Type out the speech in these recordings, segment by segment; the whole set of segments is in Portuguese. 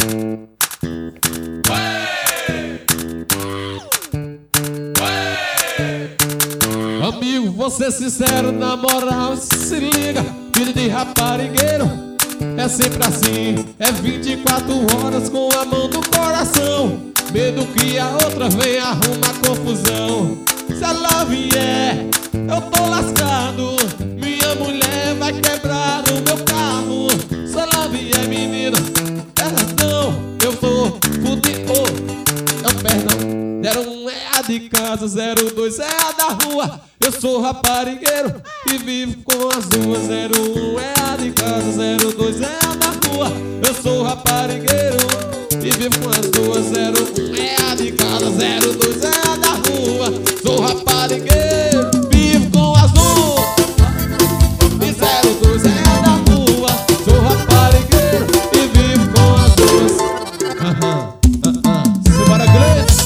Amigo, vou ser sincero, na moral, se liga. Filho de raparigueiro é sempre assim. É 24 horas com a mão no coração. Medo que a outra vem arrumar confusão. Se ela vier, eu tô lascado. Minha mulher vai quebrar o meu carro. Se ela vier, menina, perdão, eu tô fudido. Perdão. 01 é a de casa, 02 é a da rua. Eu sou raparigueiro e vivo com as duas. 01 é a de casa, 02 é a da rua. Eu sou raparigueiro e vivo com as duas. 01 é a de casa, 02 é a da rua. Sou raparigueiro, vivo com as duas. E 02 é a da rua. Sou raparigueiro e vivo com as duas. Simbora, Gleice.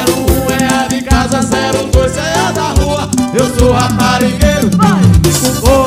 Eu sou raparigueiro, vai, com